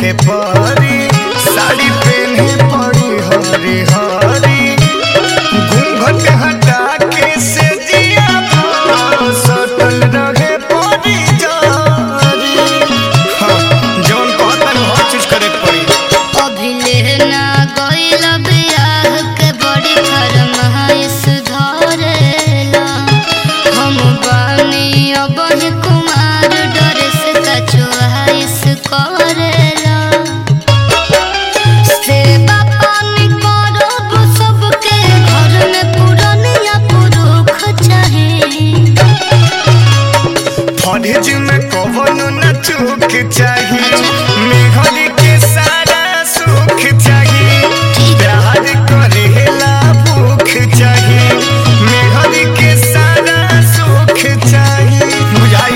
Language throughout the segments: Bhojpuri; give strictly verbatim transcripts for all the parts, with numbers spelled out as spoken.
के परी साड़ी पहने पड़ी हरी हरी घूंघट हटा के से दिया सटल रहे पड़ी जारी। हाँ, जौन कहतन हर चीज करे पड़ी। अभी लेना गइल बियाह के बड़ी फरमाइश धरेला हम बानी अब कुमार ड्रेस का चॉइस करेला सेवा पानी करब सबके घर में पुरनिया पुरुष चाही फरेज में कवनो न चूक चाही मेहरी के सारा सुख चाही प्यार करेला भूख चाही मेहरी के सारा सुख चाही। बुझाई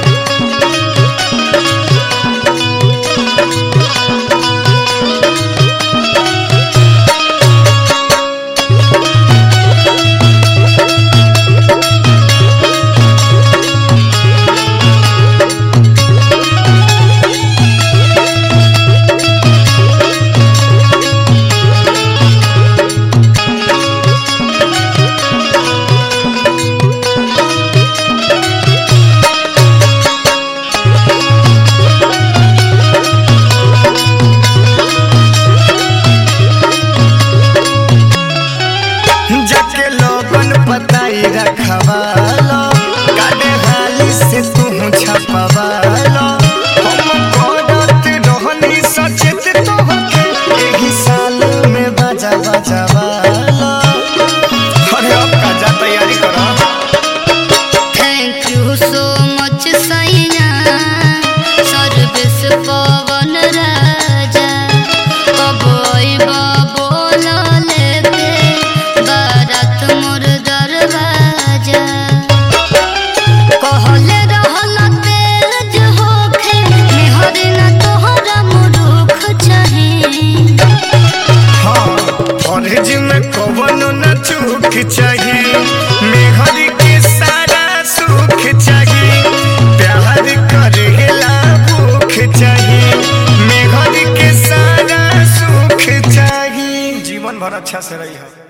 जाके लोगन पताई रखवालो काटे हाली से तू छपवालो हम करत रहनी सचेत तोहके एही साल में बाजा बजावालो। अरे अब का जा तैयारी करो। थैंक यू सो मच सैया सर्विस पवन राजा कब आइबा बोल लेके बारात मोर दरवाजा कहले रहल तेज होखे मेहरी ना तोहरा मुरुख चाही। हाँ, फरेज में कवनो न चूक चाही मेहरी के सारा सुख चाही प्यार करेला भूख चाही मेहरी के सारा सुख चाही। जीवन भर अच्छा से रही है।